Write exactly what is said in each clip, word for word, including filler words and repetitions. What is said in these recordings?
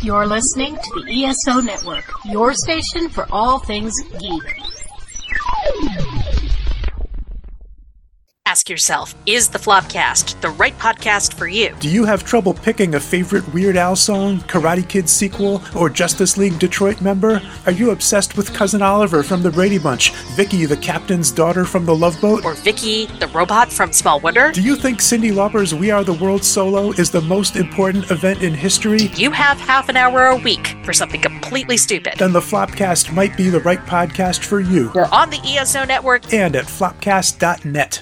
You're listening to the E S O Network, your station for all things geek. Ask yourself, is the Flopcast the right podcast for you? Do you have trouble picking a favorite Weird Al song, Karate Kid sequel, or Justice League Detroit member? Are you obsessed with Cousin Oliver from the Brady Bunch, Vicky the captain's daughter from The Love Boat? Or Vicky the robot from Small Wonder? Do you think Cyndi Lauper's We Are the World solo is the most important event in history? You have half an hour a week for something completely stupid. Then the Flopcast might be the right podcast for you. We're on the E S O Network and at flopcast dot net.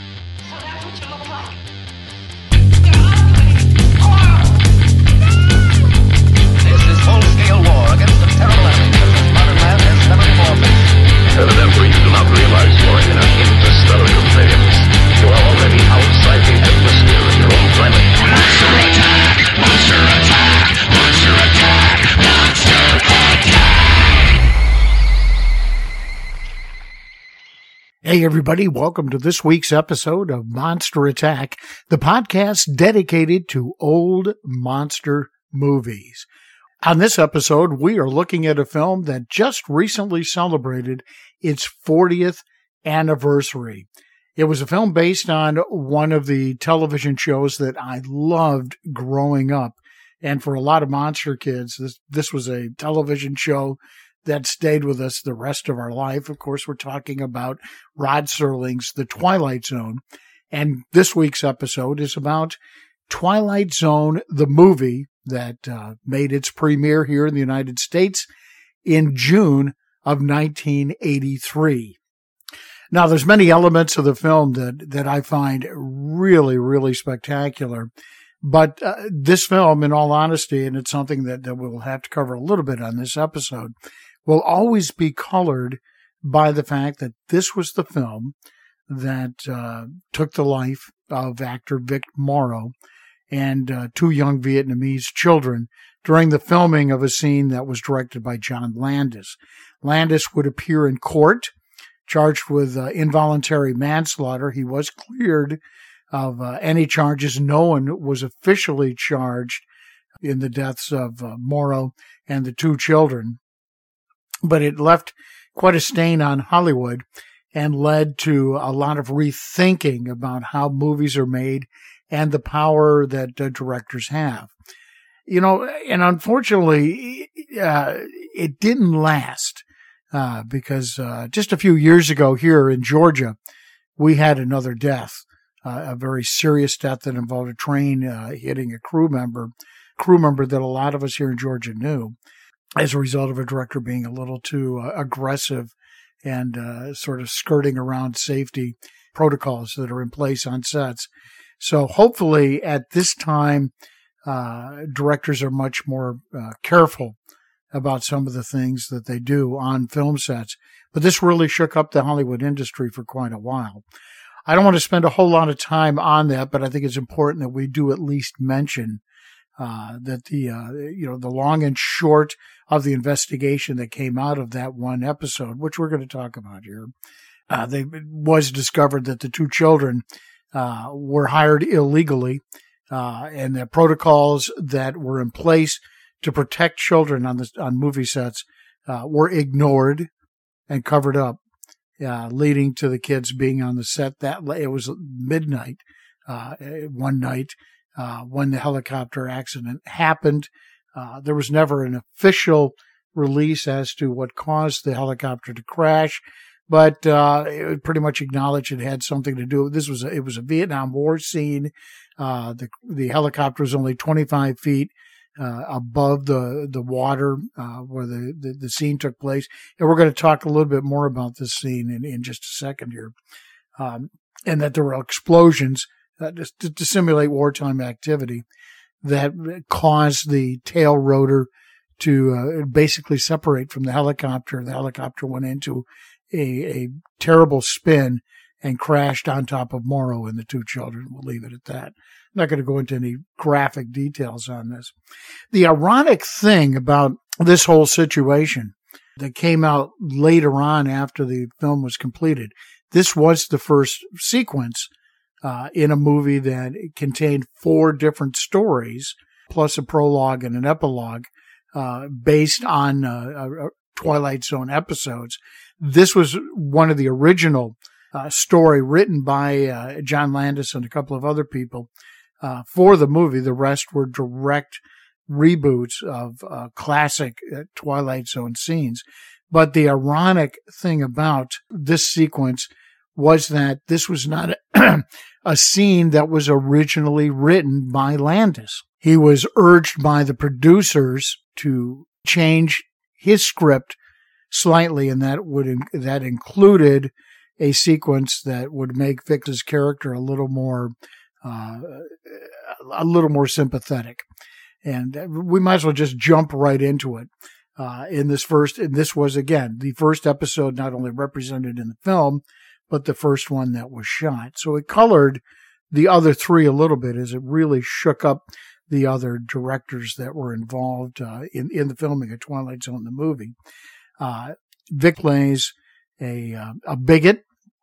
Evidently, you do not realize you are in an interstellar conveyance. You are already outside the atmosphere of your own planet. Monster attack! Monster attack! Monster attack! Monster attack! Hey everybody, welcome to this week's episode of Monster Attack, the podcast dedicated to old monster movies. On this episode, we are looking at a film that just recently celebrated its fortieth anniversary. It was a film based on one of the television shows that I loved growing up. And for a lot of monster kids, this, this was a television show that stayed with us the rest of our life. Of course, we're talking about Rod Serling's The Twilight Zone. And this week's episode is about Twilight Zone, the movie that uh, made its premiere here in the United States in June of nineteen eighty-three. Now, there's many elements of the film that, that I find really, really spectacular. But uh, this film, in all honesty, and it's something that, that we'll have to cover a little bit on this episode, will always be colored by the fact that this was the film that uh, took the life of actor Vic Morrow and uh, two young Vietnamese children during the filming of a scene that was directed by John Landis. Landis would appear in court, charged with uh, involuntary manslaughter. He was cleared of uh, any charges. No one was officially charged in the deaths of uh, Morrow and the two children. But it left quite a stain on Hollywood and led to a lot of rethinking about how movies are made and the power that uh, directors have. You know, and unfortunately, uh, it didn't last uh, because uh, just a few years ago here in Georgia, we had another death, uh, a very serious death that involved a train uh, hitting a crew member, crew member that a lot of us here in Georgia knew, as a result of a director being a little too uh, aggressive and uh, sort of skirting around safety protocols that are in place on sets. So hopefully at this time, uh, directors are much more uh, careful about some of the things that they do on film sets. But this really shook up the Hollywood industry for quite a while. I don't want to spend a whole lot of time on that, but I think it's important that we do at least mention uh, that the, uh, you know, the long and short of the investigation that came out of that one episode, which we're going to talk about here. Uh, they, it was discovered that the two children Uh, were hired illegally, uh, and the protocols that were in place to protect children on the on movie sets uh, were ignored and covered up, uh, leading to the kids being on the set. That it was midnight uh, one night uh, when the helicopter accident happened. Uh, there was never an official release as to what caused the helicopter to crash. But uh, it pretty much acknowledged it had something to do. This was a, it was a Vietnam War scene. Uh, the the helicopter was only twenty-five feet uh, above the the water uh, where the, the the scene took place. And we're going to talk a little bit more about this scene in, in just a second here. Um, and that there were explosions uh, just to, to simulate wartime activity that caused the tail rotor to uh, basically separate from the helicopter. The helicopter went into A, a terrible spin and crashed on top of Morrow and the two children. We'll leave it at that. I'm not going to go into any graphic details on this. The ironic thing about this whole situation that came out later on after the film was completed, this was the first sequence uh, in a movie that contained four different stories, plus a prologue and an epilogue uh, based on uh, uh, Twilight Zone episodes. This was one of the original uh, story written by uh, John Landis and a couple of other people uh, for the movie. The rest were direct reboots of uh, classic uh, Twilight Zone scenes. But the ironic thing about this sequence was that this was not a, a scene that was originally written by Landis. He was urged by the producers to change his script slightly, and that would that included a sequence that would make Vic's character a little more uh, a little more sympathetic. And we might as well just jump right into it. Uh, in this first, and this was again the first episode not only represented in the film, but the first one that was shot. So it colored the other three a little bit, as it really shook up the other directors that were involved uh, in in the filming of Twilight Zone, the movie. Uh, Vic plays a uh, a bigot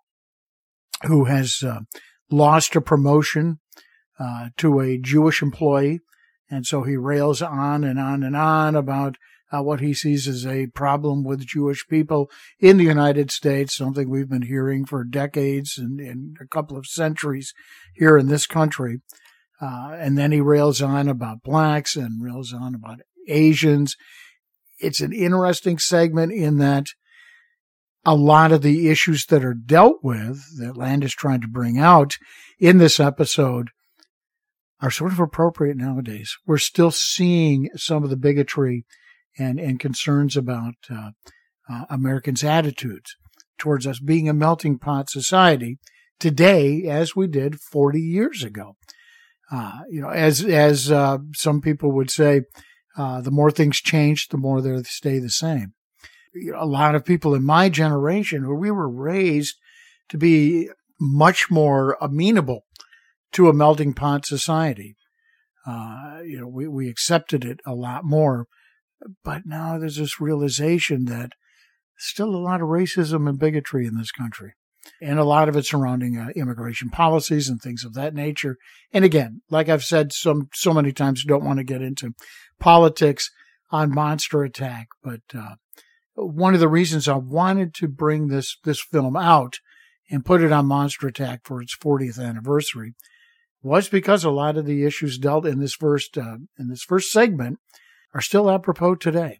who has uh, lost a promotion uh, to a Jewish employee, and so he rails on and on and on about Uh, what he sees as a problem with Jewish people in the United States, something we've been hearing for decades and, and a couple of centuries here in this country. Uh, and then he rails on about blacks and rails on about Asians. It's an interesting segment in that a lot of the issues that are dealt with, that Landis tried to bring out in this episode, are sort of appropriate nowadays. We're still seeing some of the bigotry and, and concerns about uh, uh, Americans' attitudes towards us being a melting pot society today, as we did forty years ago. Uh, you know, as as uh, some people would say, uh, the more things change, the more they stay the same. You know, a lot of people in my generation, where we were raised to be much more amenable to a melting pot society, uh, you know, we, we accepted it a lot more. But now there's this realization that still a lot of racism and bigotry in this country, and a lot of it surrounding uh, immigration policies and things of that nature. And again, like I've said some so many times, don't want to get into politics on Monster Attack, but uh, one of the reasons I wanted to bring this this film out and put it on Monster Attack for its fortieth anniversary was because a lot of the issues dealt in this first uh, in this first segment are still apropos today.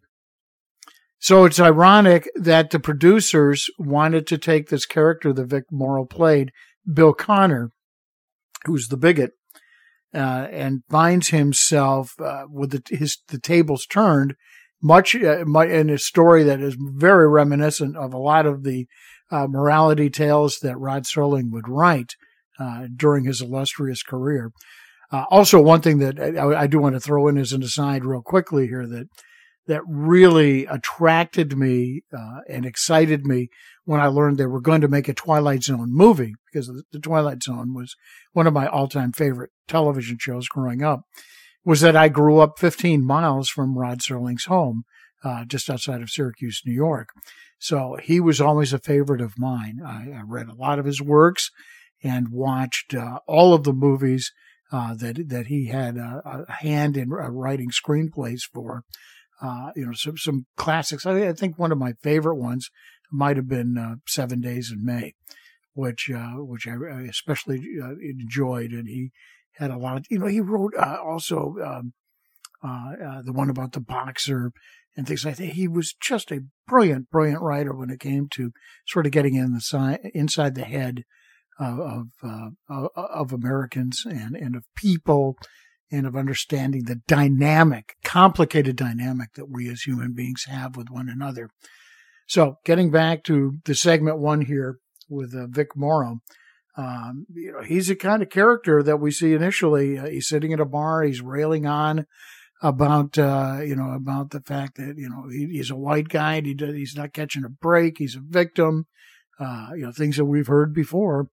So it's ironic that the producers wanted to take this character that Vic Morrow played, Bill Connor, who's the bigot, uh, and finds himself uh, with the, his the tables turned, much uh, in a story that is very reminiscent of a lot of the uh, morality tales that Rod Serling would write uh, during his illustrious career. Uh, also, one thing that I, I do want to throw in as an aside real quickly here that that really attracted me uh, and excited me when I learned they were going to make a Twilight Zone movie, because the Twilight Zone was one of my all-time favorite television shows growing up, was that I grew up fifteen miles from Rod Serling's home, uh, just outside of Syracuse, New York. So he was always a favorite of mine. I, I read a lot of his works and watched uh, all of the movies Uh, that that he had a, a hand in uh, writing screenplays for. Uh, you know, some some classics. I, I think one of my favorite ones might have been uh, Seven Days in May, which uh, which I especially uh, enjoyed. And he had a lot of, you know, he wrote uh, also um, uh, uh, the one about the boxer and things like that. He was just a brilliant, brilliant writer when it came to sort of getting in the si- inside the head of of, uh, of Americans and, and of people, and of understanding the dynamic, complicated dynamic that we as human beings have with one another. So getting back to the segment one here with uh, Vic Morrow, um, you know, he's the kind of character that we see initially. Uh, he's sitting at a bar, he's railing on about, uh, you know, about the fact that, you know, he, he's a white guy, and he does, he's not catching a break, he's a victim. Uh, you know, things that we've heard before.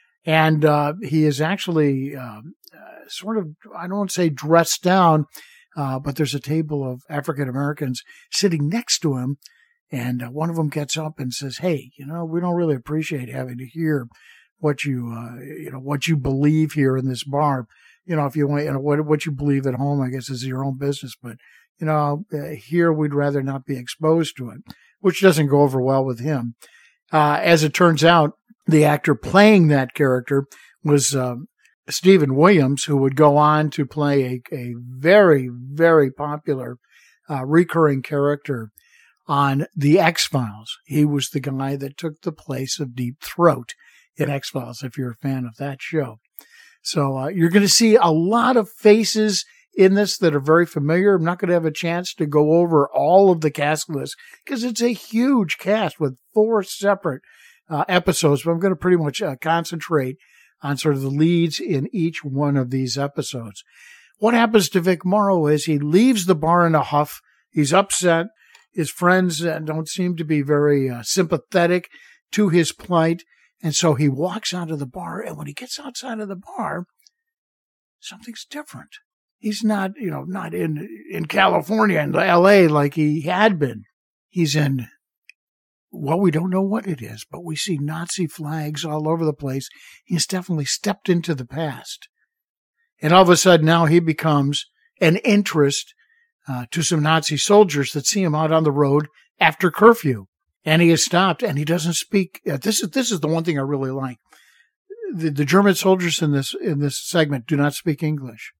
And uh, he is actually um, uh, sort of, I don't want to say dressed down, uh, but there's a table of African Americans sitting next to him. And uh, one of them gets up and says, "Hey, you know, we don't really appreciate having to hear what you, uh, you know, what you believe here in this bar. you know, if you want, you know, what, what you believe at home, I guess, is your own business. But, you know, uh, here we'd rather not be exposed to it, which doesn't go over well with him. Uh, as it turns out, the actor playing that character was um, Stephen Williams, who would go on to play a, a very, very popular uh, recurring character on The X-Files. He was the guy that took the place of Deep Throat in X-Files, if you're a fan of that show. So uh, you're going to see a lot of faces in this that are very familiar. I'm not going to have a chance to go over all of the cast list because it's a huge cast with four separate uh, episodes, but I'm going to pretty much uh, concentrate on sort of the leads in each one of these episodes. What happens to Vic Morrow is he leaves the bar in a huff. He's upset. His friends uh, don't seem to be very uh, sympathetic to his plight. And so he walks out of the bar, and when he gets outside of the bar, something's different. He's not, you know, not in, in California and L A like he had been. He's in, well, we don't know what it is, but we see Nazi flags all over the place. He's definitely stepped into the past. And all of a sudden now he becomes an interest uh, to some Nazi soldiers that see him out on the road after curfew. And he is stopped, and he doesn't speak. Uh, this is this is the one thing I really like. The, the German soldiers in this in this segment do not speak English,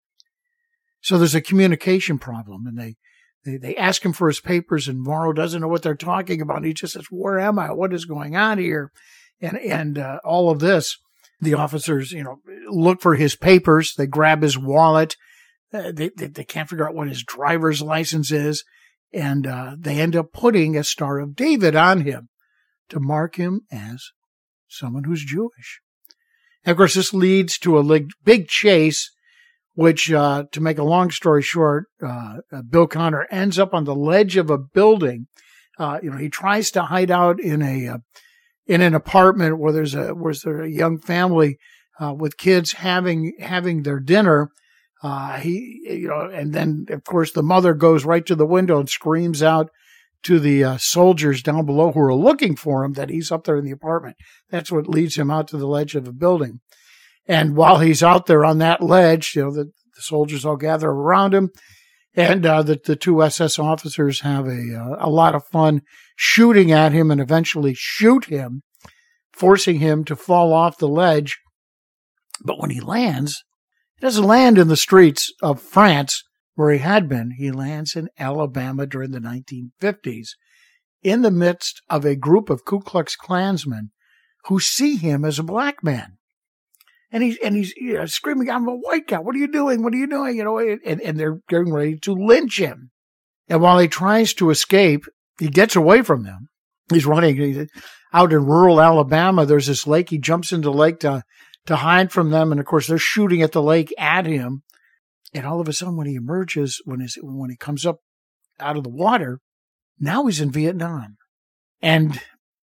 so there's a communication problem. And they, they they ask him for his papers, and Morrow doesn't know what they're talking about. He just says, "Where am I? What is going on here?" And and uh, all of this, the officers, you know, look for his papers. They grab his wallet. Uh, they, they they can't figure out what his driver's license is. And uh, they end up putting a Star of David on him to mark him as someone who's Jewish. And of course, this leads to a big chase, which, uh, to make a long story short, uh, uh, Bill Connor ends up on the ledge of a building. Uh, you know, he tries to hide out in a uh, in an apartment where there's a where there's a young family uh, with kids having having their dinner. Uh, he, you know, and then of course the mother goes right to the window and screams out to the uh, soldiers down below who are looking for him that he's up there in the apartment. That's what leads him out to the ledge of the building. And while he's out there on that ledge, you know, the, the soldiers all gather around him, and uh, the, the two S S officers have a uh, a lot of fun shooting at him and eventually shoot him, forcing him to fall off the ledge. But when he lands, he doesn't land in the streets of France where he had been. He lands in Alabama during the nineteen fifties in the midst of a group of Ku Klux Klansmen who see him as a black man. And he's, and he's you know, screaming, "I'm a white guy. What are you doing? What are you doing?" You know, and, and they're getting ready to lynch him. And while he tries to escape, he gets away from them. He's running he's out in rural Alabama. There's this lake. He jumps into the lake to to hide from them. And of course, they're shooting at the lake at him. And all of a sudden, when he emerges, when, his, when he comes up out of the water, now he's in Vietnam. And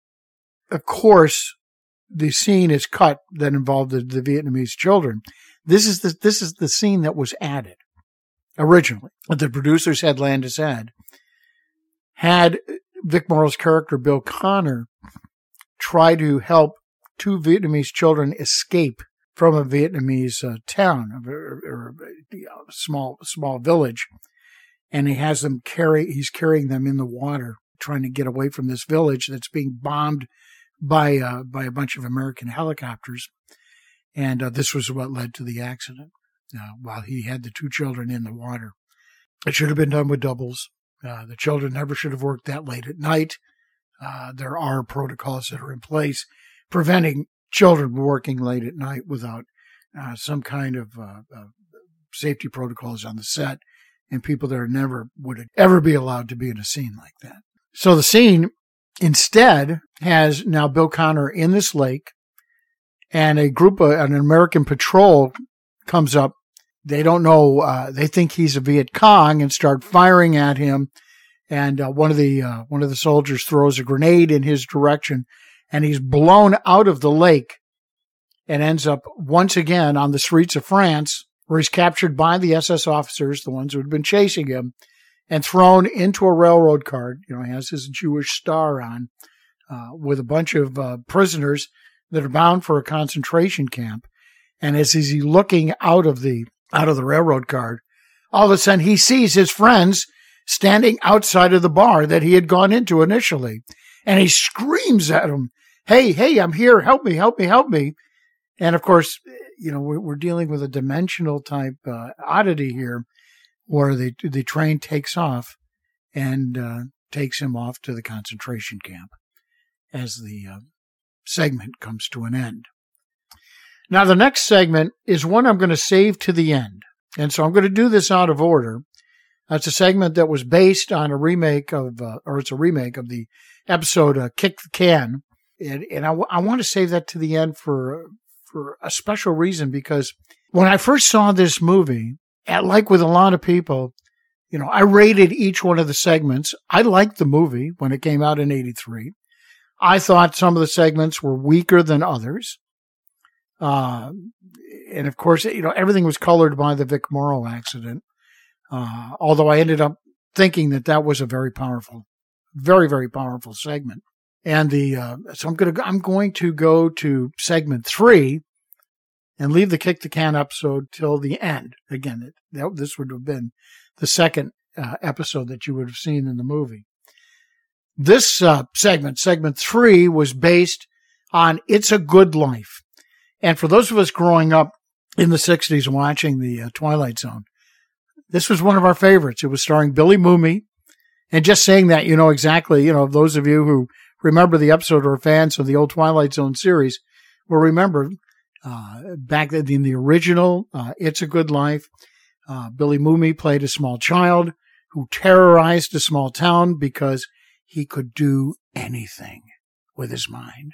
of course, the scene is cut that involved the, the Vietnamese children. This is the, this is the scene that was added originally. The producers had Landis had, had Vic Morrow's character, Bill Connor, try to help two Vietnamese children escape from a Vietnamese uh, town or, or a small small village, and he has them carry. He's carrying them in the water, trying to get away from this village that's being bombed by uh, by a bunch of American helicopters. And uh, this was what led to the accident. Uh, while he had the two children in the water, it should have been done with doubles. Uh, the children never should have worked that late at night. Uh, there are protocols that are in place preventing children working late at night without uh, some kind of uh, uh, safety protocols on the set, and people that are never would ever be allowed to be in a scene like that. So the scene instead has now Bill Connor in this lake, and a group of an American patrol comes up. They don't know. Uh, they think he's a Viet Cong and start firing at him. And uh, one of the uh, one of the soldiers throws a grenade in his direction, and he's blown out of the lake and ends up once again on the streets of France, where he's captured by the S S officers, the ones who had been chasing him, and thrown into a railroad cart. You know, he has his Jewish star on, uh, with a bunch of uh, prisoners that are bound for a concentration camp. And as he's looking out of the out of the railroad car, all of a sudden he sees his friends standing outside of the bar that he had gone into initially. And he screams at them, hey, hey, I'm here. Help me, help me, help me. And of course, you know, we're, we're dealing with a dimensional type uh, oddity here where the, the train takes off and uh, takes him off to the concentration camp as the uh, segment comes to an end. Now, the next segment is one I'm going to save to the end. And so I'm going to do this out of order. It's a segment that was based on a remake of, uh, or it's a remake of the episode uh, Kick the Can. And, and I, w- I want to save that to the end for, for a special reason, because when I first saw this movie, at, like with a lot of people, you know, I rated each one of the segments. I liked the movie when it came out in eighty-three. I thought some of the segments were weaker than others. Uh, and of course, you know, everything was colored by the Vic Morrow accident. Uh, although I ended up thinking that that was a very powerful, very, very powerful segment. And the, uh, so I'm going to, I'm going to go to segment three and leave the Kick the Can episode till the end. Again, it, that, this would have been the second uh, episode that you would have seen in the movie. This uh, segment, segment three, was based on It's a Good Life. And for those of us growing up in the sixties watching the uh, Twilight Zone, this was one of our favorites. It was starring Billy Mumy. And just saying that, you know exactly, you know, those of you who remember the episode or are fans of the old Twilight Zone series will remember uh, back in the original uh, It's a Good Life, uh, Billy Mumy played a small child who terrorized a small town because he could do anything with his mind.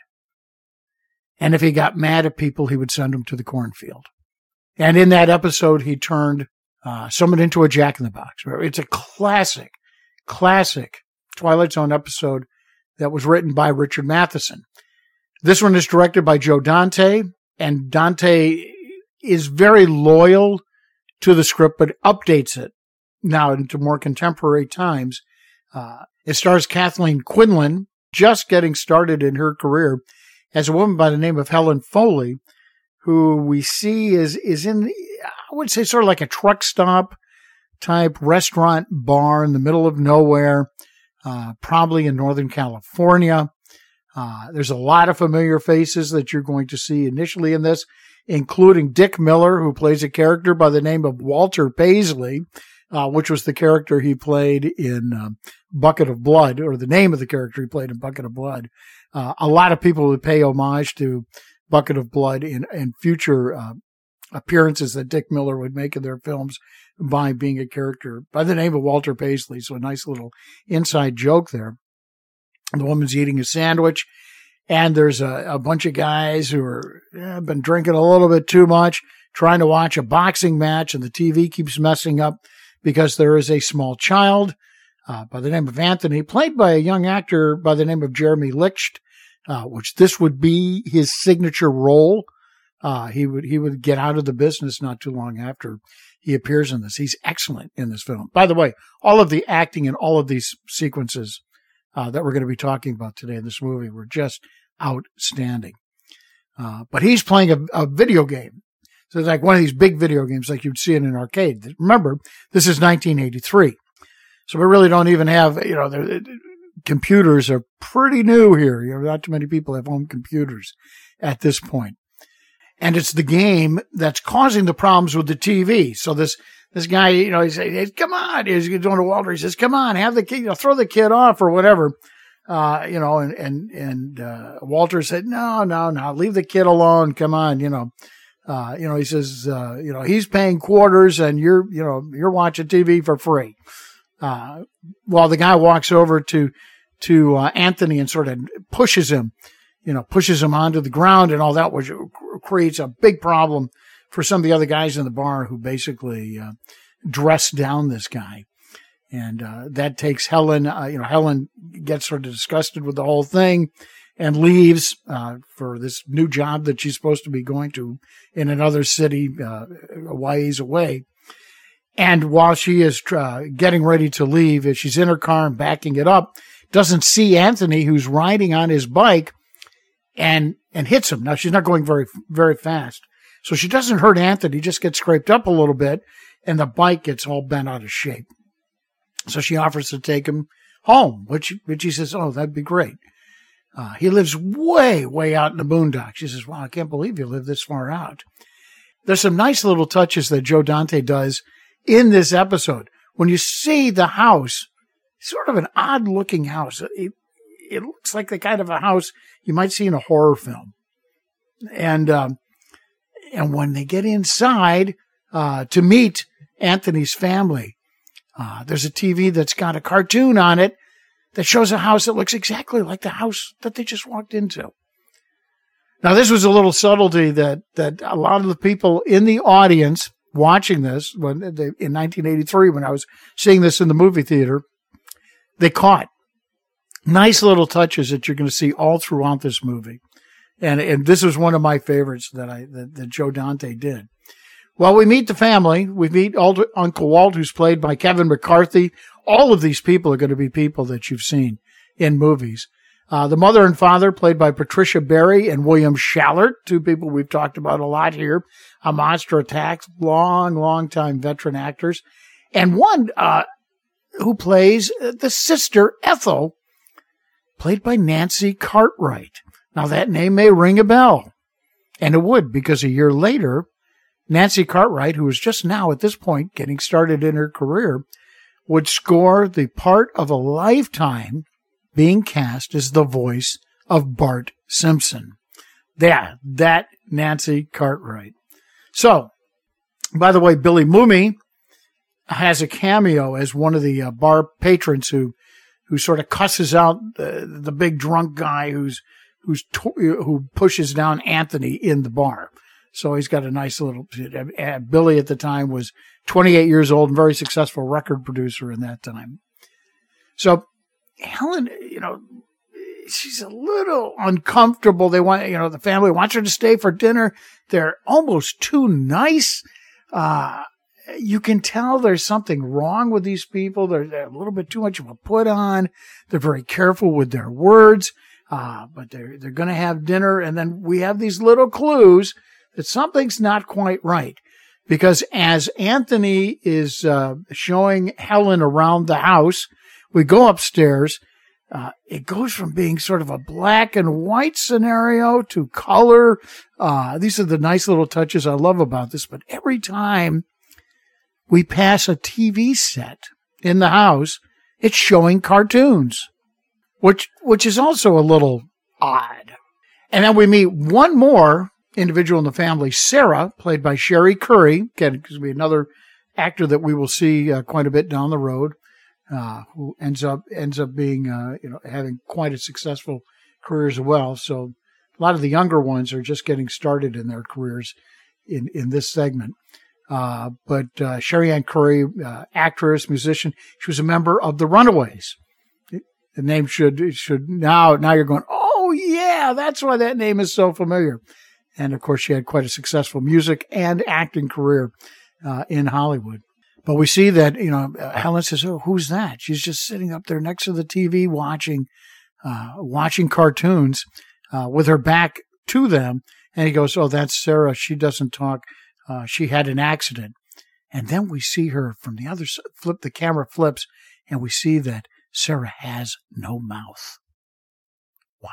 And if he got mad at people, he would send them to the cornfield. And in that episode, he turned uh, someone into a jack-in-the-box. It's a classic, classic Twilight Zone episode that was written by Richard Matheson. This one is directed by Joe Dante, and Dante is very loyal to the script, but updates it now into more contemporary times. Uh, it stars Kathleen Quinlan, just getting started in her career as a woman by the name of Helen Foley, who we see is, is in, I would say, sort of like a truck stop type restaurant bar in the middle of nowhere, uh, probably in Northern California. Uh, there's a lot of familiar faces that you're going to see initially in this, including Dick Miller, who plays a character by the name of Walter Paisley, uh, which was the character he played in um, Bucket of Blood, or the name of the character he played in Bucket of Blood. Uh, a lot of people would pay homage to Bucket of Blood in, in future uh, appearances that Dick Miller would make in their films by being a character by the name of Walter Paisley. So a nice little inside joke there. The woman's eating a sandwich, and there's a, a bunch of guys who are eh, been drinking a little bit too much, trying to watch a boxing match, and the T V keeps messing up because there is a small child uh, by the name of Anthony, played by a young actor by the name of Jeremy Licht, uh, which this would be his signature role. Uh, he would he would get out of the business not too long after he appears in this. He's excellent in this film. By the way, all of the acting in all of these sequences Uh, that we're going to be talking about today in this movie were just outstanding. Uh, but he's playing a, a video game. So it's like one of these big video games like you'd see in an arcade. Remember, this is nineteen eighty-three. So we really don't even have, you know, the, computers are pretty new here. You know, not too many people have home computers at this point. And it's the game that's causing the problems with the T V. So this, This guy, you know, he says, hey, come on. He's going to Walter. He says, come on, have the kid, you know, throw the kid off or whatever. Uh, you know, and, and, and, uh, Walter said, no, no, no, leave the kid alone. Come on. You know, uh, you know, he says, uh, you know, he's paying quarters and you're, you know, you're watching T V for free. Uh, while the guy walks over to, to, uh, Anthony and sort of pushes him, you know, pushes him onto the ground and all that, which creates a big problem for some of the other guys in the bar who basically uh, dress down this guy. And uh, that takes Helen, uh, you know, Helen gets sort of disgusted with the whole thing and leaves uh, for this new job that she's supposed to be going to in another city uh, a ways away. And while she is uh, getting ready to leave, as she's in her car and backing it up, doesn't see Anthony, who's riding on his bike, and and hits him. Now, she's not going very, very fast. So she doesn't hurt Anthony, just gets scraped up a little bit, and the bike gets all bent out of shape. So she offers to take him home, which, which he says, oh, that'd be great. Uh, he lives way, way out in the boondocks. She says, wow, I can't believe you live this far out. There's some nice little touches that Joe Dante does in this episode. When you see the house, sort of an odd-looking house. It, it looks like the kind of a house you might see in a horror film. And um, and when they get inside uh, to meet Anthony's family, uh, there's a T V that's got a cartoon on it that shows a house that looks exactly like the house that they just walked into. Now, this was a little subtlety that that a lot of the people in the audience watching this when they, in nineteen eighty-three, when I was seeing this in the movie theater, they caught. Nice little touches that you're going to see all throughout this movie. And and this was one of my favorites that I that, that Joe Dante did. Well, we meet the family. We meet Alder, Uncle Walt, who's played by Kevin McCarthy. All of these people are going to be people that you've seen in movies. Uh, the mother and father, played by Patricia Berry and William Schallert, two people we've talked about a lot here. A Monster Attack, long, long time veteran actors. And one uh, who plays the sister, Ethel, played by Nancy Cartwright. Now, that name may ring a bell. And it would, because a year later, Nancy Cartwright, who was just now at this point getting started in her career, would score the part of a lifetime being cast as the voice of Bart Simpson. Yeah, that Nancy Cartwright. So, by the way, Billy Mumy has a cameo as one of the uh, bar patrons who who sort of cusses out the, the big drunk guy who's who's to, who pushes down Anthony in the bar. So he's got a nice little. Uh, Billy at the time was twenty-eight years old and very successful record producer in that time. So Helen, you know, she's a little uncomfortable. They want, you know, the family wants her to stay for dinner. They're almost too nice. Uh, you can tell there's something wrong with these people. They're, they're a little bit too much of a put on. They're very careful with their words. Uh, but they're, they're going to have dinner. And then we have these little clues that something's not quite right. Because as Anthony is uh, showing Helen around the house, we go upstairs. Uh, it goes from being sort of a black and white scenario to color. Uh, these are the nice little touches I love about this. But every time we pass a T V set in the house, it's showing cartoons, which which is also a little odd. And then we meet one more individual in the family, Sarah, played by Sherry Curry. Again, because we another actor that we will see uh, quite a bit down the road. Uh, who ends up ends up being uh, you know having quite a successful career as well. So a lot of the younger ones are just getting started in their careers in, in this segment. Uh, but uh, Sherry Ann Curry, uh, actress, musician, she was a member of the Runaways. The name should should now now you're going, oh yeah, that's why that name is so familiar. And of course, she had quite a successful music and acting career uh, in Hollywood. But we see that, you know, Helen says, oh, who's that? She's just sitting up there next to the T V watching, uh, watching cartoons, uh, with her back to them. And he goes, oh, that's Sarah. She doesn't talk. Uh, she had an accident. And then we see her from the other side, flip, the camera flips, and we see that Sarah has no mouth. Wow.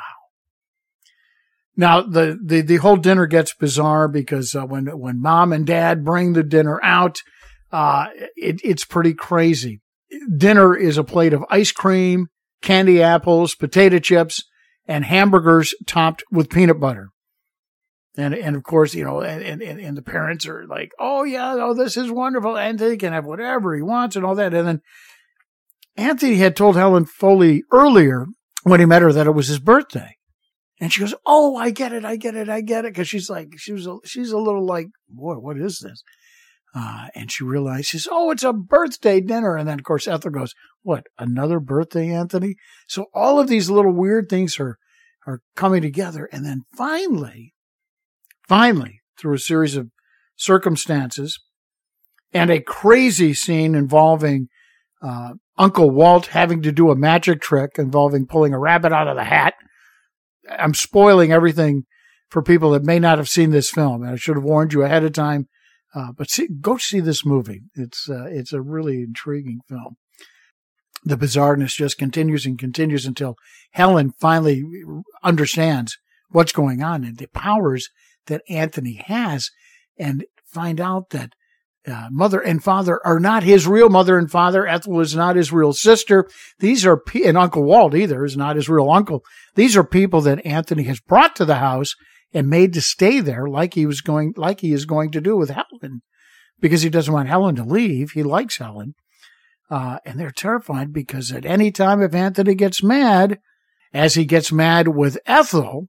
Now, the, the, the whole dinner gets bizarre because, uh, when, when mom and dad bring the dinner out, Uh, it, it's pretty crazy. Dinner is a plate of ice cream, candy apples, potato chips, and hamburgers topped with peanut butter. And, and of course, you know, and, and, and the parents are like, oh yeah, oh, this is wonderful. Anthony can have whatever he wants and all that. And then Anthony had told Helen Foley earlier when he met her that it was his birthday. And she goes, oh, I get it. I get it. I get it. Cause she's like, she was, a, she's a little like, boy, what is this? Uh, and she realizes, oh, it's a birthday dinner. And then, of course, Ethel goes, what, another birthday, Anthony? So all of these little weird things are, are coming together. And then finally, finally, through a series of circumstances and a crazy scene involving uh, Uncle Walt having to do a magic trick involving pulling a rabbit out of the hat. I'm spoiling everything for people that may not have seen this film. And I should have warned you ahead of time, uh, but see, go see this movie. It's uh, it's a really intriguing film. The bizarreness just continues and continues until Helen finally understands what's going on and the powers that Anthony has, and find out that uh, mother and father are not his real mother and father. Ethel is not his real sister. These are, pe- and Uncle Walt either is not his real uncle. These are people that Anthony has brought to the house and made to stay there, like he was going, like he is going to do with Helen, because he doesn't want Helen to leave. He likes Helen. Uh, and they're terrified because at any time if Anthony gets mad, as he gets mad with Ethel,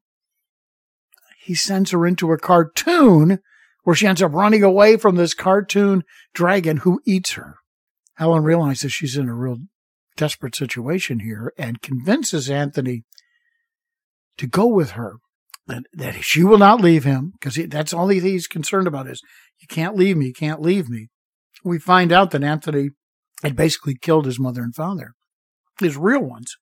he sends her into a cartoon where she ends up running away from this cartoon dragon who eats her. Helen realizes she's in a real desperate situation here and convinces Anthony to go with her, that, that she will not leave him, because that's all he, he's concerned about is, you can't leave me, you can't leave me. We find out that Anthony had basically killed his mother and father, his real ones,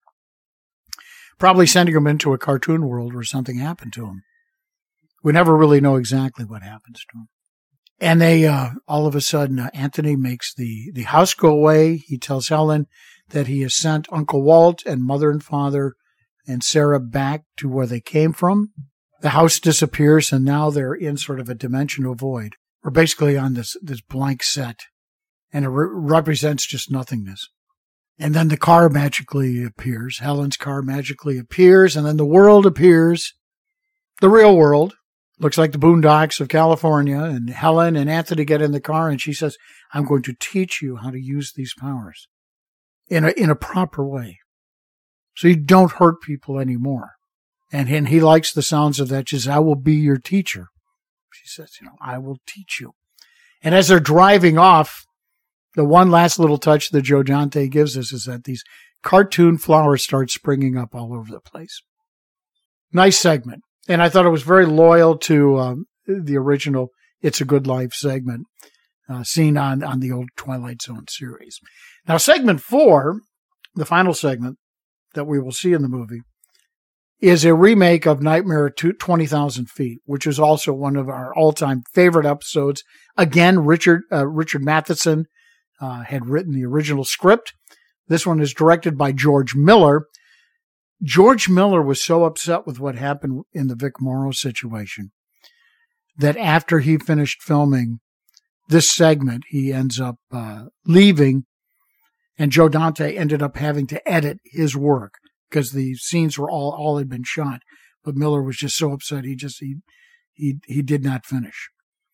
probably sending him into a cartoon world where something happened to him. We never really know exactly what happens to him. And they, uh, all of a sudden, uh, Anthony makes the, the house go away. He tells Helen that he has sent Uncle Walt and mother and father and Sarah back to where they came from. The house disappears, and now they're in sort of a dimensional void. We're basically on this, this blank set, and it re- represents just nothingness. And then the car magically appears. Helen's car magically appears, and then the world appears. The real world. Looks like the boondocks of California, and Helen and Anthony get in the car, and she says, I'm going to teach you how to use these powers in a, in a proper way, so you don't hurt people anymore. And, and he likes the sounds of that. She says, I will be your teacher. She says, you know, I will teach you. And as they're driving off, the one last little touch that Joe Dante gives us is that these cartoon flowers start springing up all over the place. Nice segment. And I thought it was very loyal to um, the original It's a Good Life segment uh, seen on, on the old Twilight Zone series. Now, segment four, the final segment that we will see in the movie, is a remake of Nightmare at twenty thousand feet, which is also one of our all-time favorite episodes. Again, Richard uh, Richard Matheson uh, had written the original script. This one is directed by George Miller. George Miller was so upset with what happened in the Vic Morrow situation that after he finished filming this segment, he ends up uh, leaving, and Joe Dante ended up having to edit his work because the scenes were all, all had been shot. But Miller was just so upset he just he he he did not finish.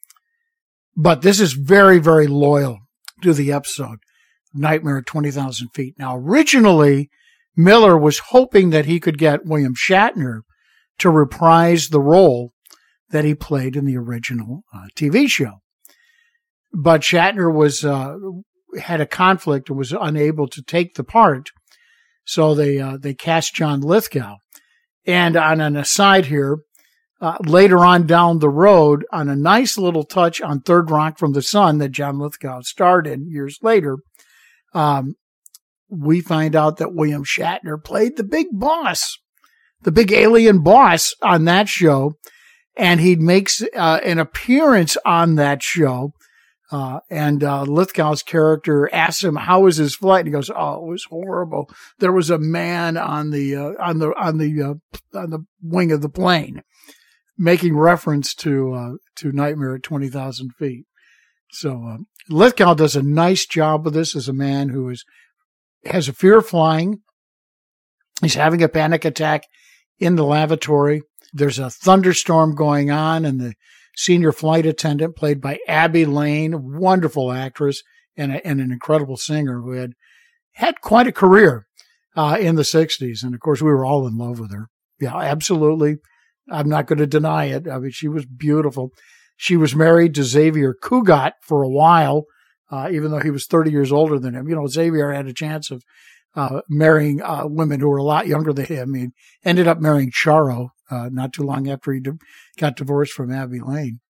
But this is very, very loyal to the episode Nightmare at twenty thousand feet. Now, originally, Miller was hoping that he could get William Shatner to reprise the role that he played in the original uh, T V show. But Shatner was uh, had a conflict and was unable to take the part, so they uh, they cast John Lithgow. And on an aside here, uh, later on down the road, on a nice little touch on Third Rock from the Sun that John Lithgow starred in years later, um, we find out that William Shatner played the big boss, the big alien boss on that show. And he makes uh, an appearance on that show. Uh, and uh, Lithgow's character asks him, how was his flight? And he goes, oh, it was horrible. There was a man on the, uh, on the, on the, uh, on the wing of the plane, making reference to, uh, to Nightmare at twenty thousand feet. So, uh, Lithgow does a nice job with this as a man who is, has a fear of flying. He's having a panic attack in the lavatory. There's a thunderstorm going on, and the senior flight attendant, played by Abby Lane, wonderful actress and, a, and an incredible singer who had had quite a career uh, in the sixties. And, of course, we were all in love with her. Yeah, absolutely. I'm not going to deny it. I mean, she was beautiful. She was married to Xavier Cugat for a while, uh, even though he was thirty years older than him. You know, Xavier had a chance of uh, marrying uh, women who were a lot younger than him. He ended up marrying Charo uh, not too long after he d- got divorced from Abby Lane.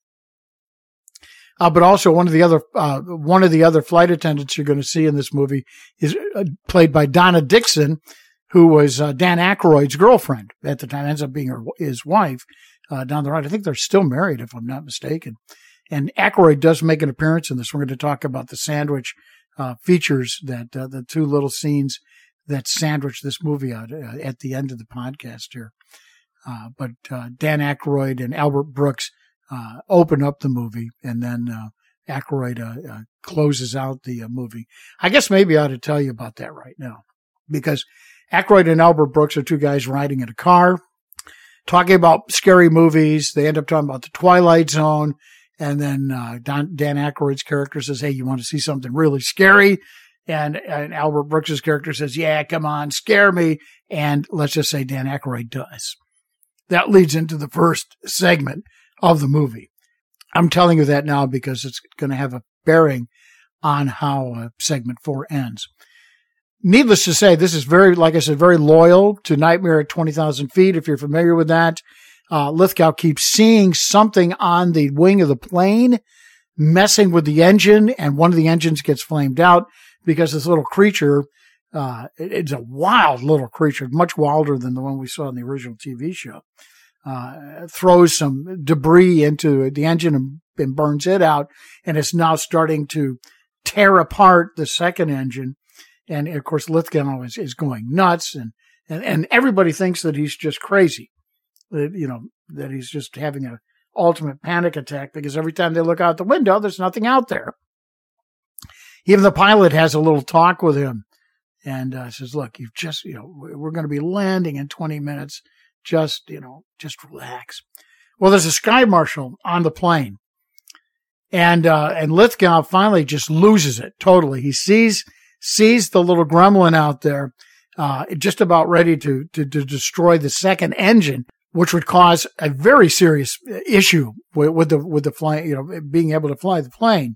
Uh, but also one of the other uh, one of the other flight attendants you're going to see in this movie is uh, played by Donna Dixon, who was uh, Dan Aykroyd's girlfriend at the time, ends up being her, his wife. uh, down the road. I think they're still married, if I'm not mistaken. And Aykroyd does make an appearance in this. We're going to talk about the sandwich uh, features, that uh, the two little scenes that sandwich this movie out uh, at the end of the podcast here. Uh, but uh, Dan Aykroyd and Albert Brooks uh, open up the movie, and then uh, Aykroyd uh, uh, closes out the uh, movie. I guess maybe I ought to tell you about that right now, because Aykroyd and Albert Brooks are two guys riding in a car, talking about scary movies. They end up talking about the Twilight Zone, and then uh, Don, Dan Aykroyd's character says, "Hey, you want to see something really scary?" And, and Albert Brooks's character says, "Yeah, come on, scare me." And let's just say Dan Aykroyd does. That leads into the first segment of the movie. I'm telling you that now because it's going to have a bearing on how uh, segment four ends. Needless to say, this is very, like I said, very loyal to Nightmare at twenty thousand feet. If you're familiar with that, uh, Lithgow keeps seeing something on the wing of the plane messing with the engine, and one of the engines gets flamed out because this little creature, uh, it, it's a wild little creature, much wilder than the one we saw in the original T V show, uh, throws some debris into the engine and, and burns it out. And it's now starting to tear apart the second engine. And of course, Lithgow is, is going nuts, and, and, and everybody thinks that he's just crazy, that, you know, that he's just having an ultimate panic attack, because every time they look out the window, there's nothing out there. Even the pilot has a little talk with him and uh, says, "Look, you've just, you know, we're going to be landing in twenty minutes. Just, you know, just relax." Well, there's a sky marshal on the plane, and uh, and Lithgow finally just loses it totally. He sees sees the little gremlin out there, uh, just about ready to, to to destroy the second engine, which would cause a very serious issue with, with the with the flying, you know, being able to fly the plane.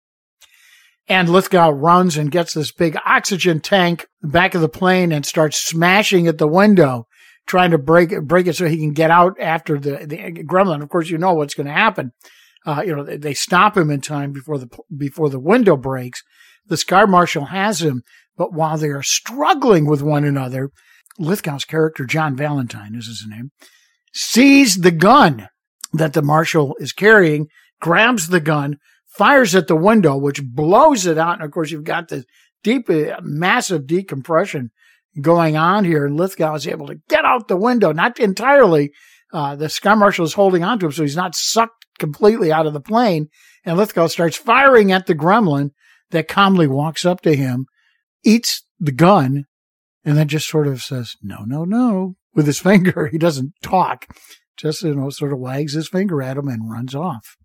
And Lithgow runs and gets this big oxygen tank back of the plane and starts smashing at the window, trying to break it, break it so he can get out after the, the gremlin. Of course, you know what's going to happen. Uh, you know, they, they stop him in time before the before the window breaks. The Sky Marshal has him, but while they are struggling with one another, Lithgow's character, John Valentine is his name, sees the gun that the Marshal is carrying, grabs the gun, fires at the window, which blows it out. And of course, you've got this deep, uh, massive decompression going on here. And Lithgow is able to get out the window, not entirely. Uh, the Sky Marshal is holding on to him, so he's not sucked completely out of the plane. And Lithgow starts firing at the gremlin that calmly walks up to him, eats the gun, and then just sort of says, "No, no, no," with his finger. He doesn't talk, just, you know, sort of wags his finger at him and runs off.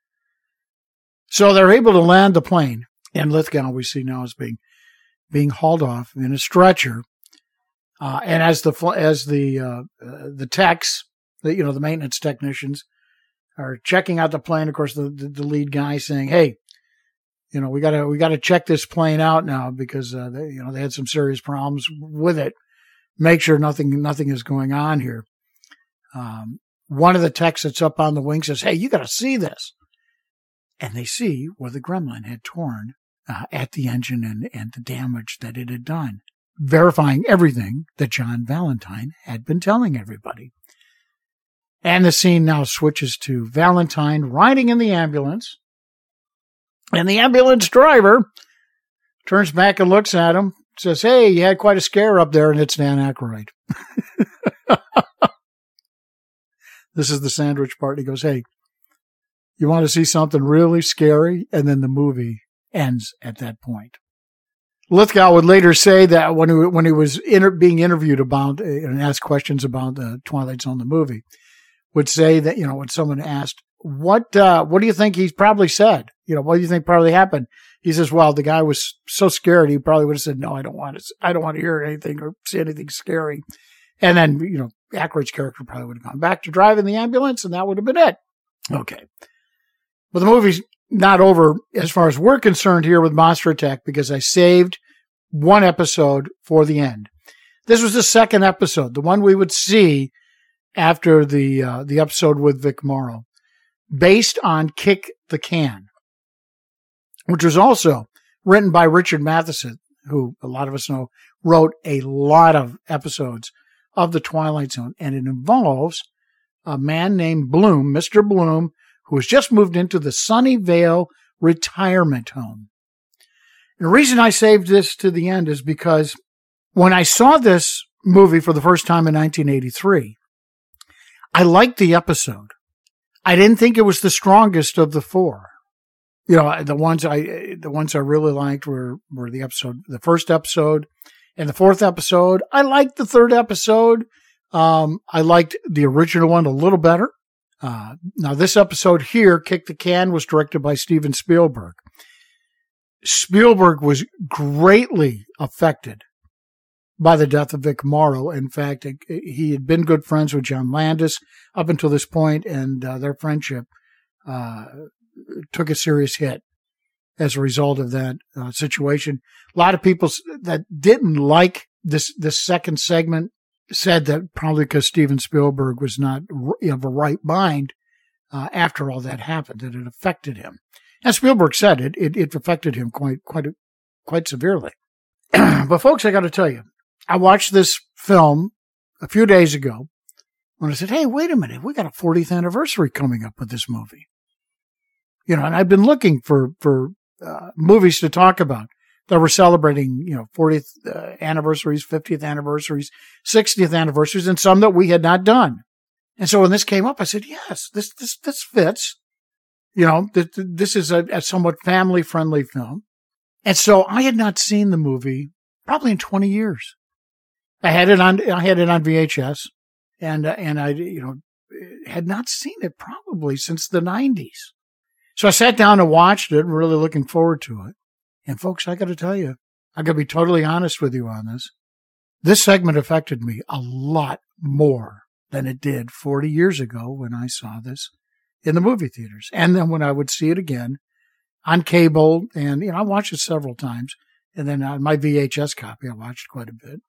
So they're able to land the plane, and Lithgow we see now is being being hauled off in a stretcher. Uh, and as the as the uh, uh, the techs, the, you know, the maintenance technicians are checking out the plane, of course, the, the, the lead guy saying, "Hey, you know, we gotta we gotta check this plane out now because uh, they, you know, they had some serious problems with it. Make sure nothing nothing is going on here." Um, one of the techs that's up on the wing says, "Hey, you got to see this." And they see where the gremlin had torn uh, at the engine and, and the damage that it had done, verifying everything that John Valentine had been telling everybody. And the scene now switches to Valentine riding in the ambulance. And the ambulance driver turns back and looks at him, says, "Hey, you had quite a scare up there," and it's Dan Aykroyd. This is the sandwich part. He goes, "Hey, you want to see something really scary?" And then the movie ends at that point. Lithgow would later say that when he, when he was inter- being interviewed about uh, and asked questions about the uh, Twilight Zone, the movie, would say that, you know, when someone asked, what, uh, what do you think he's probably said? You know, what do you think probably happened? He says, well, the guy was so scared, he probably would have said, "No, I don't want to, I don't want to hear anything or see anything scary." And then, you know, Aykroyd's character probably would have gone back to driving the ambulance, and that would have been it. Okay. But the movie's not over as far as we're concerned here with Monster Attack, because I saved one episode for the end. This was the second episode, the one we would see after the uh, the episode with Vic Morrow, based on Kick the Can, which was also written by Richard Matheson, who a lot of us know wrote a lot of episodes of The Twilight Zone, and it involves a man named Bloom, Mister Bloom, who has just moved into the Sunnyvale retirement home. And the reason I saved this to the end is because when I saw this movie for the first time in nineteen eighty-three, I liked the episode. I didn't think it was the strongest of the four. You know, the ones I, the ones I really liked were, were the episode, the first episode and the fourth episode. I liked the third episode. Um, I liked the original one a little better. Uh, now this episode here, Kick the Can, was directed by Steven Spielberg. Spielberg was greatly affected by the death of Vic Morrow. In fact, it, he had been good friends with John Landis up until this point, and uh, their friendship uh, took a serious hit as a result of that uh, situation. A lot of people that didn't like this this second segment said that probably because Steven Spielberg was not of a right mind uh, after all that happened, that it affected him. And Spielberg said it, it, it affected him quite, quite, quite severely. But folks, I got to tell you, I watched this film a few days ago when I said, hey, wait a minute, we got a fortieth anniversary coming up with this movie. You know, and I've been looking for, for uh, movies to talk about that were celebrating, you know, fortieth uh, anniversaries, fiftieth anniversaries, sixtieth anniversaries, and some that we had not done. And so when this came up, I said, yes, this, this, this fits. You know, th- th- this is a, a somewhat family-friendly film. And so I had not seen the movie probably in twenty years. I had it on, I had it on V H S, and, uh, and I, you know, had not seen it probably since the nineties. So I sat down and watched it, really looking forward to it. And folks, I got to tell you, I got to be totally honest with you on this. This segment affected me a lot more than it did forty years ago when I saw this in the movie theaters. And then when I would see it again on cable, and, you know, I watched it several times. And then on my V H S copy, I watched quite a bit.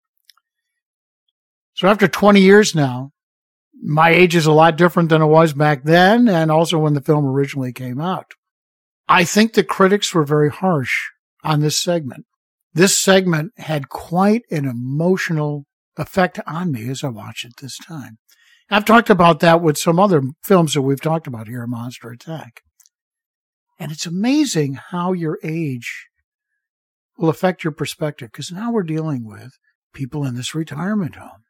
So after twenty years now, my age is a lot different than it was back then, and also when the film originally came out. I think the critics were very harsh on this segment. This segment had quite an emotional effect on me as I watched it this time. I've talked about that with some other films that we've talked about here, Monster Attack. And it's amazing how your age will affect your perspective, because now we're dealing with people in this retirement home.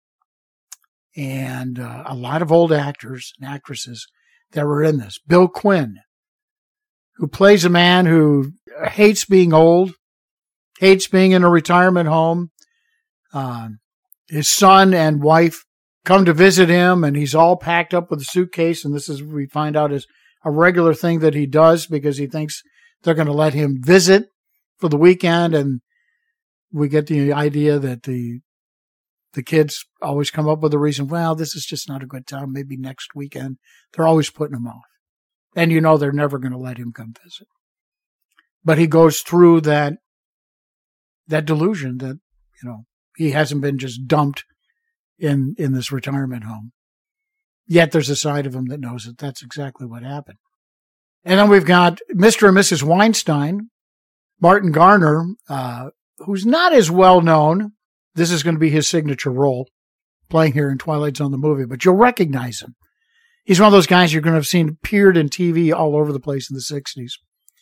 And uh, a lot of old actors and actresses that were in this. Bill Quinn, who plays a man who hates being old, hates being in a retirement home. Uh, his son and wife come to visit him, and he's all packed up with a suitcase. And this is, we find out, is a regular thing that he does because he thinks they're going to let him visit for the weekend. And we get the idea that the the kids always come up with a reason, well, this is just not a good time, maybe next weekend. They're always putting him off. And you know they're never going to let him come visit. But he goes through that that delusion that, you know, he hasn't been just dumped in, in this retirement home. Yet there's a side of him that knows that that's exactly what happened. And then we've got Mister and Missus Weinstein, Martin Garner, uh, who's not as well known. This is going to be his signature role, playing here in Twilight Zone, the movie, but you'll recognize him. He's one of those guys you're going to have seen appeared in T V all over the place in the sixties.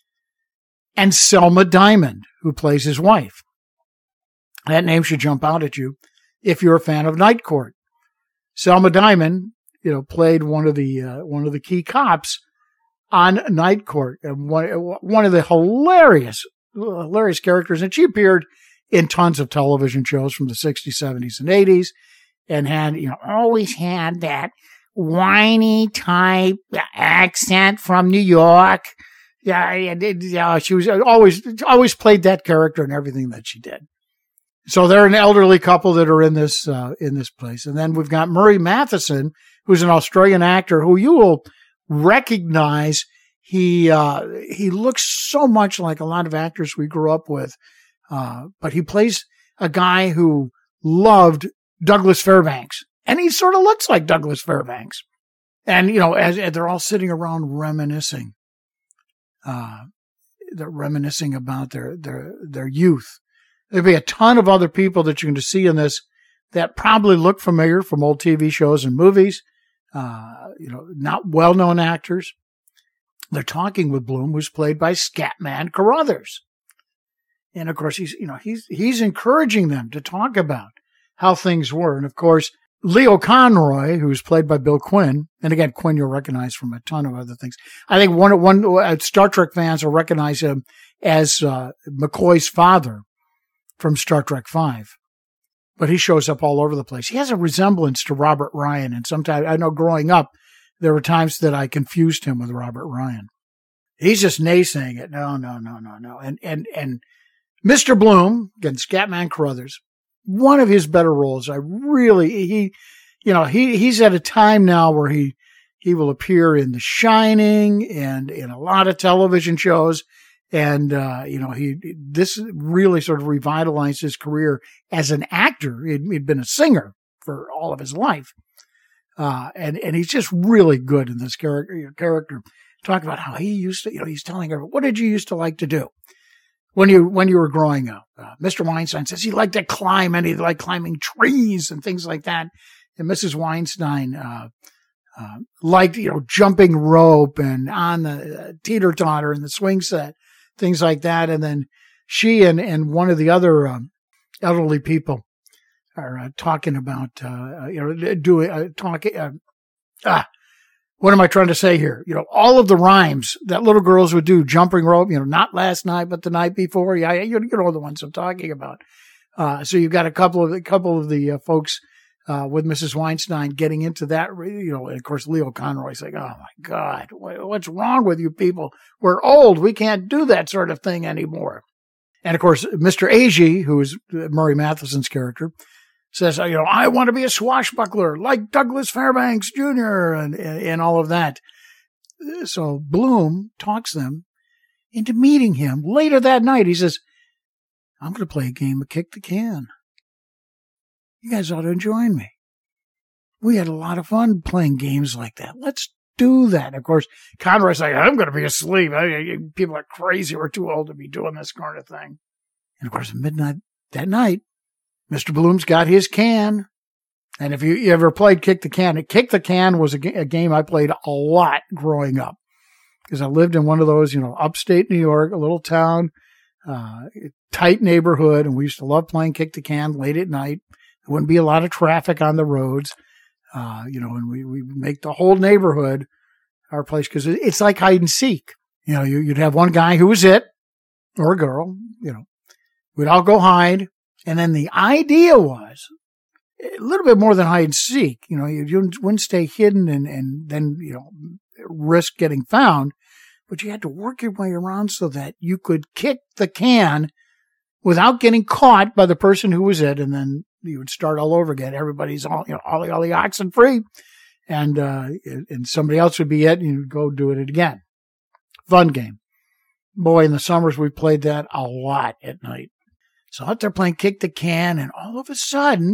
And Selma Diamond, who plays his wife. That name should jump out at you if you're a fan of Night Court. Selma Diamond, you know, played one of the uh, one of the key cops on Night Court, and one one of the hilarious hilarious characters. And she appeared in tons of television shows from the sixties, seventies, and eighties, and had, you know, always had that whiny type accent from New York. Yeah, yeah, she was always always played that character in everything that she did. So they're an elderly couple that are in this uh, in this place, and then we've got Murray Matheson, who's an Australian actor who you will recognize. He uh, he looks so much like a lot of actors we grew up with, uh, but he plays a guy who loved Douglas Fairbanks, and he sort of looks like Douglas Fairbanks. And you know, as, as they're all sitting around reminiscing, uh, they're reminiscing about their their their youth. There'll be a ton of other people that you're going to see in this that probably look familiar from old T V shows and movies. uh, you know, not well-known actors. They're talking with Bloom, who's played by Scatman Carruthers. And of course, he's, you know, he's, he's encouraging them to talk about how things were. And of course, Leo Conroy, who's played by Bill Quinn, and again, Quinn you'll recognize from a ton of other things. I think one, one, uh, Star Trek fans will recognize him as, uh, McCoy's father from Star Trek Five. But he shows up all over the place. He has a resemblance to Robert Ryan. And sometimes, I know growing up, there were times that I confused him with Robert Ryan. He's just naysaying it. No, no, no, no, no. And, and, and Mister Bloom, again, Scatman Carruthers, one of his better roles. I really, he, you know, he, he's at a time now where he, he will appear in The Shining and in a lot of television shows. And, uh, you know, he, this really sort of revitalized his career as an actor. He'd, he'd been a singer for all of his life. Uh, and, and he's just really good in this character, character. Talk about how he used to, you know, he's telling her, what did you used to like to do when you, when you were growing up? Uh, Mister Weinstein says he liked to climb and he liked climbing trees and things like that. And Missus Weinstein, uh, uh, liked, you know, jumping rope and on the uh, teeter-totter and the swing set, things like that. And then she and, and one of the other, um, elderly people are uh, talking about, uh, you know, doing, uh, talking, uh, ah, what am I trying to say here? You know, all of the rhymes that little girls would do, jumping rope, you know, not last night, but the night before. Yeah, you, you know the ones I'm talking about. Uh, so you've got a couple of, a couple of the uh, folks, uh, with Missus Weinstein getting into that, you know, and of course, Leo Conroy's like, oh my God, what's wrong with you people? We're old. We can't do that sort of thing anymore. And of course, Mister Agee, who is Murray Matheson's character, says, you know, I want to be a swashbuckler like Douglas Fairbanks Junior and, and, and all of that. So Bloom talks them into meeting him later that night. He says, I'm going to play a game of kick the can. You guys ought to join me. We had a lot of fun playing games like that. Let's do that. Of course, Conroy's like, I'm going to be asleep. I, I, people are crazy. We're too old to be doing this kind of thing. And of course, at midnight that night, Mister Bloom's got his can. And if you, you ever played Kick the Can, Kick the Can was a, ga- a game I played a lot growing up because I lived in one of those, you know, upstate New York, a little town, uh, tight neighborhood. And we used to love playing Kick the Can late at night. There wouldn't be a lot of traffic on the roads, uh, you know, and we, we make the whole neighborhood our place because it's like hide and seek. You know, you, you'd have one guy who was it or a girl, you know, we'd all go hide. And then the idea was a little bit more than hide and seek. You know, you, you wouldn't stay hidden and, and then, you know, risk getting found, but you had to work your way around so that you could kick the can without getting caught by the person who was it. And then you would start all over again. Everybody's all, you know, all the, all the oxen free. And, uh, and somebody else would be it and you'd go do it again. Fun game. Boy, in the summers, we played that a lot at night. So out there playing Kick the Can, and all of a sudden,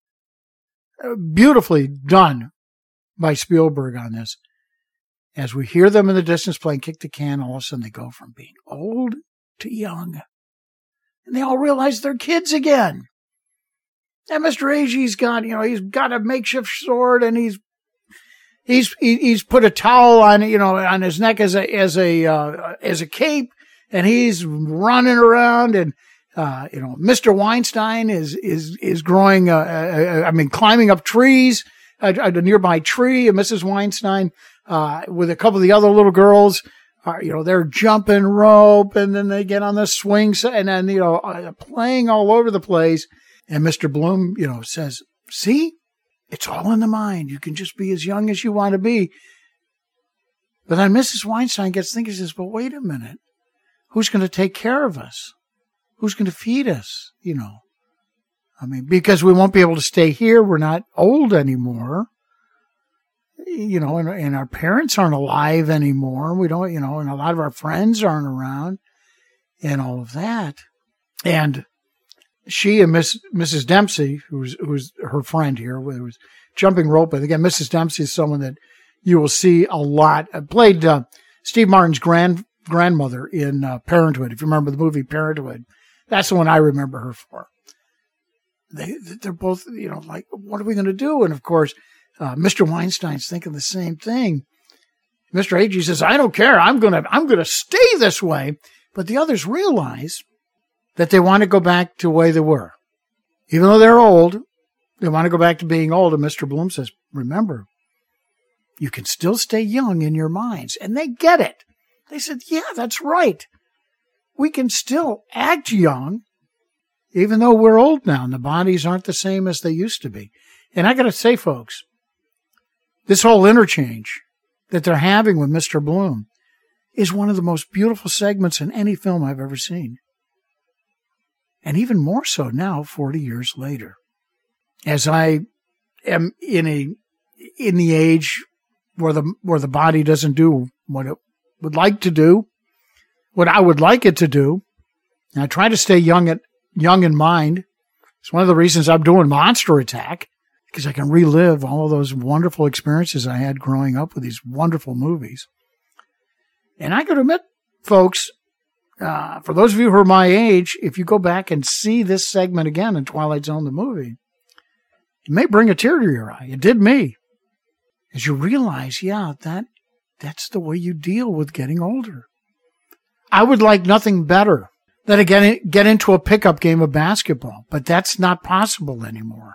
beautifully done by Spielberg on this, as we hear them in the distance playing Kick the Can, all of a sudden they go from being old to young. And they all realize they're kids again. And Mister Agee's got, you know, he's got a makeshift sword, and he's he's he's put a towel on, you know, on his neck as a as a uh, as a cape, and he's running around and. Uh, you know, Mister Weinstein is, is, is growing, uh, uh, I mean, climbing up trees at, at a nearby tree, and Missus Weinstein, uh, with a couple of the other little girls, are, you know, they're jumping rope and then they get on the swing set and then, you know, uh, playing all over the place. And Mister Bloom, you know, says, see, it's all in the mind. You can just be as young as you want to be. But then Missus Weinstein gets thinking, says, well, wait a minute. Who's going to take care of us? Who's going to feed us, you know? I mean, because we won't be able to stay here. We're not old anymore, you know, and, and our parents aren't alive anymore. We don't, you know, and a lot of our friends aren't around and all of that. And she and Miss, Missus Dempsey, who's, who's her friend here, who was jumping rope. And again, Missus Dempsey is someone that you will see a lot. I played uh, Steve Martin's grand grandmother in uh, Parenthood. If you remember the movie Parenthood. That's the one I remember her for. They, they're both, you know, like, what are we going to do? And of course, uh, Mister Weinstein's thinking the same thing. Mister Agee says, I don't care. I'm going to, I'm going to stay this way. But the others realize that they want to go back to the way they were. Even though they're old, they want to go back to being old. And Mister Bloom says, remember, you can still stay young in your minds. And they get it. They said, yeah, that's right. We can still act young, even though we're old now and the bodies aren't the same as they used to be. And I got to say, folks, this whole interchange that they're having with Mister Bloom is one of the most beautiful segments in any film I've ever seen. And even more so now, forty years later, as I am in a in the age where the where the body doesn't do what it would like to do, what I would like it to do. And I try to stay young at young in mind. It's one of the reasons I'm doing Monster Attack, because I can relive all of those wonderful experiences I had growing up with these wonderful movies. And I got to admit, folks, uh, for those of you who are my age, if you go back and see this segment again in Twilight Zone, the movie, it may bring a tear to your eye. It did me. As you realize, yeah, that that's the way you deal with getting older. I would like nothing better than to get, get into a pickup game of basketball, but that's not possible anymore.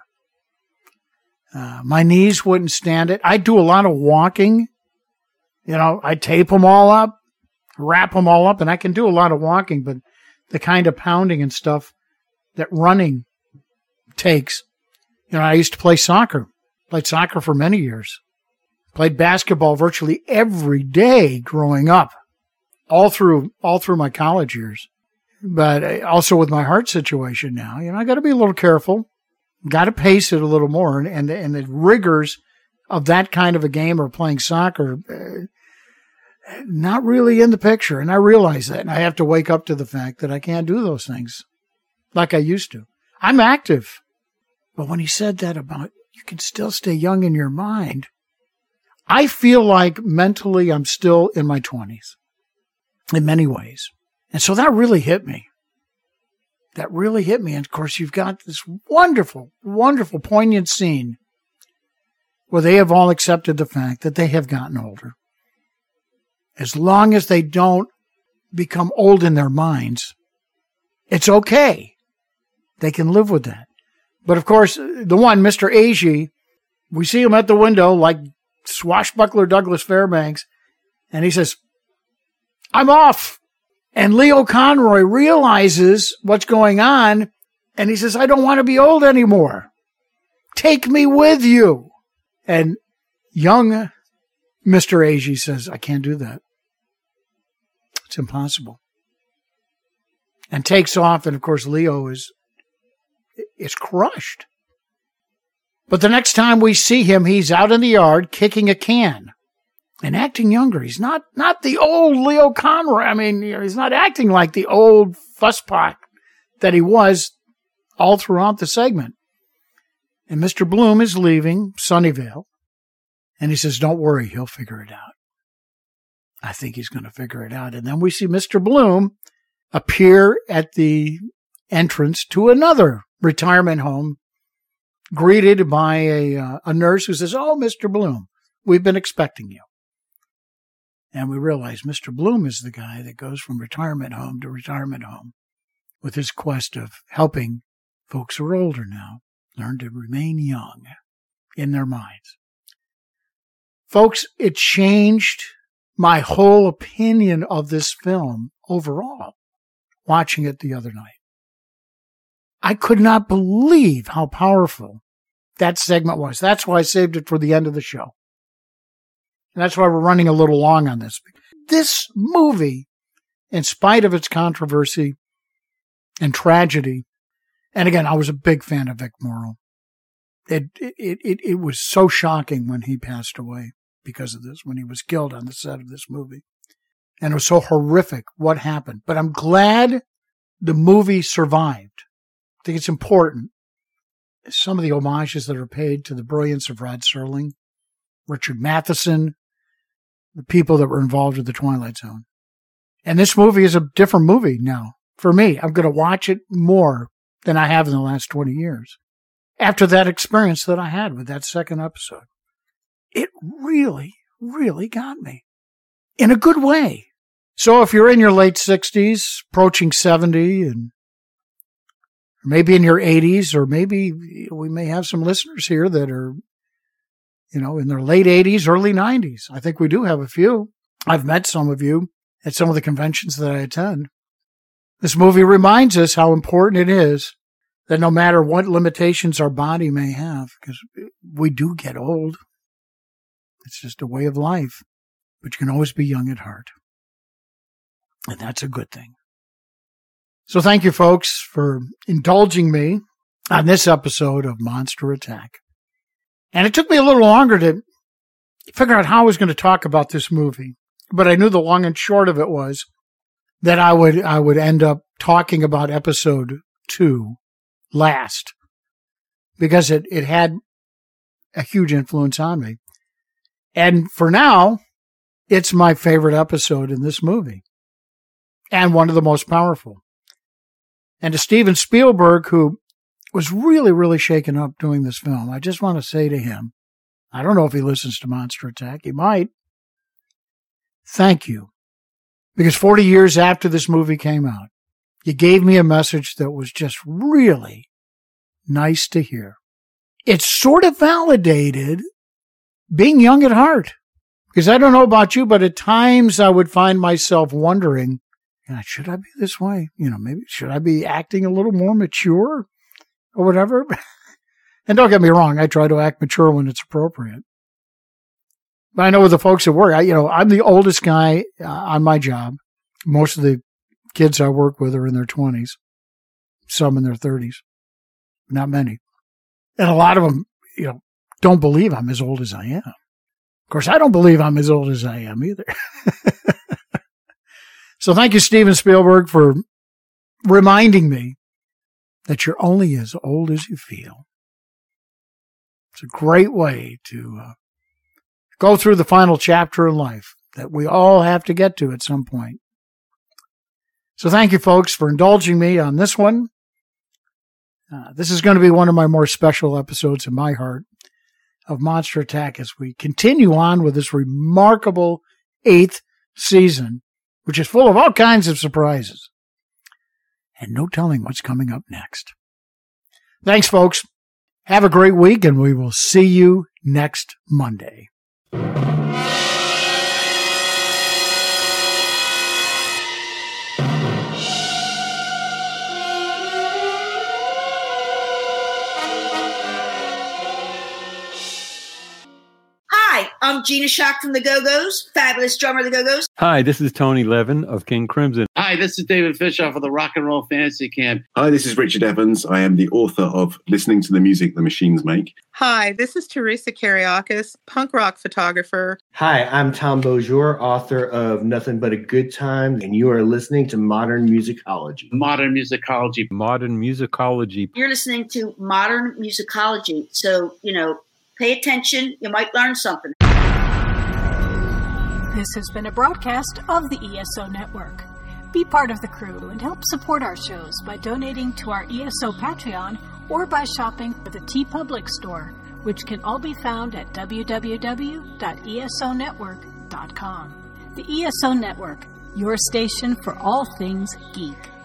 Uh, my knees wouldn't stand it. I do a lot of walking. You know, I tape them all up, wrap them all up, and I can do a lot of walking, but the kind of pounding and stuff that running takes. You know, I used to play soccer, played soccer for many years, played basketball virtually every day growing up, all through, all through my college years. But also with my heart situation now, you know, I got to be a little careful, got to pace it a little more, and, and, and the rigors of that kind of a game or playing soccer, uh, not really in the picture. And I realize that, and I have to wake up to the fact that I can't do those things like I used to. I'm active. But when he said that about you can still stay young in your mind, I feel like mentally I'm still in my twenties in many ways. And so that really hit me. That really hit me. And of course, you've got this wonderful, wonderful, poignant scene where they have all accepted the fact that they have gotten older. As long as they don't become old in their minds, it's okay. They can live with that. But of course, the one, Mister Agee, we see him at the window like swashbuckler Douglas Fairbanks, and he says, I'm off. And Leo Conroy realizes what's going on, and he says, I don't want to be old anymore. Take me with you. And young Mister Agee says, I can't do that. It's impossible. And takes off, and of course, Leo is is crushed. But the next time we see him, he's out in the yard kicking a can and acting younger. He's not, not the old Leo Conroy. I mean, you know, he's not acting like the old fusspot that he was all throughout the segment. And Mister Bloom is leaving Sunnyvale, and he says, don't worry, he'll figure it out. I think he's going to figure it out. And then we see Mister Bloom appear at the entrance to another retirement home, greeted by a, uh, a nurse who says, oh, Mister Bloom, we've been expecting you. And we realize Mister Bloom is the guy that goes from retirement home to retirement home with his quest of helping folks who are older now learn to remain young in their minds. Folks, it changed my whole opinion of this film overall, watching it the other night. I could not believe how powerful that segment was. That's why I saved it for the end of the show. And that's why we're running a little long on this. This movie, in spite of its controversy and tragedy, and again, I was a big fan of Vic Morrow. It, it, it, it was so shocking when he passed away because of this, when he was killed on the set of this movie. And it was so horrific what happened. But I'm glad the movie survived. I think it's important. Some of the homages that are paid to the brilliance of Rod Serling, Richard Matheson, the people that were involved with the Twilight Zone. And this movie is a different movie now. For me, I'm going to watch it more than I have in the last twenty years. After that experience that I had with that second episode. it really, really got me in a good way. So if you're in your late sixties, approaching seventy, and maybe in your eighties, or maybe we may have some listeners here that are, you know, in their late eighties, early nineties. I think we do have a few. I've met some of you at some of the conventions that I attend. This movie reminds us how important it is that no matter what limitations our body may have, because we do get old. It's just a way of life. But you can always be young at heart. And that's a good thing. So thank you, folks, for indulging me on this episode of Monster Attack. And it took me a little longer to figure out how I was going to talk about this movie. But I knew the long and short of it was that I would I would end up talking about episode two last, because it, it had a huge influence on me. And for now, it's my favorite episode in this movie, and one of the most powerful. And to Steven Spielberg, who was really, really shaken up doing this film, I just want to say to him, I don't know if he listens to Monster Attack, he might, thank you. Because forty years after this movie came out, you gave me a message that was just really nice to hear. It sort of validated being young at heart. Because I don't know about you, but at times I would find myself wondering, should I be this way? You know, maybe should I be acting a little more mature or whatever? And don't get me wrong, I try to act mature when it's appropriate. But I know with the folks at work, I, you know, I'm the oldest guy uh, on my job. Most of the kids I work with are in their twenties, some in their thirties, not many. And a lot of them, you know, don't believe I'm as old as I am. Of course, I don't believe I'm as old as I am either. So thank you, Steven Spielberg, for reminding me that you're only as old as you feel. It's a great way to uh, go through the final chapter in life that we all have to get to at some point. So thank you, folks, for indulging me on this one. Uh, this is going to be one of my more special episodes in my heart of Monster Attack as we continue on with this remarkable eighth season, which is full of all kinds of surprises. And no telling what's coming up next. Thanks, folks. Have a great week, and we will see you next Monday. Hi, I'm Gina Shock from the Go-Go's, fabulous drummer of the Go-Go's. Hi, this is Tony Levin of King Crimson. Hi, this is David Fishoff of the Rock and Roll Fantasy Camp. Hi, this is Richard Evans. I am the author of Listening to the Music the Machines Make. Hi, this is Teresa Kariakis, punk rock photographer. Hi, I'm Tom Beaujour, author of Nothing But a Good Time, and you are listening to Modern Musicology. Modern Musicology. Modern Musicology. You're listening to Modern Musicology, so, you know, pay attention. You might learn something. This has been a broadcast of the E S O Network. Be part of the crew and help support our shows by donating to our E S O Patreon or by shopping at the TeePublic store, which can all be found at w w w dot e s o network dot com. The E S O Network, your station for all things geek.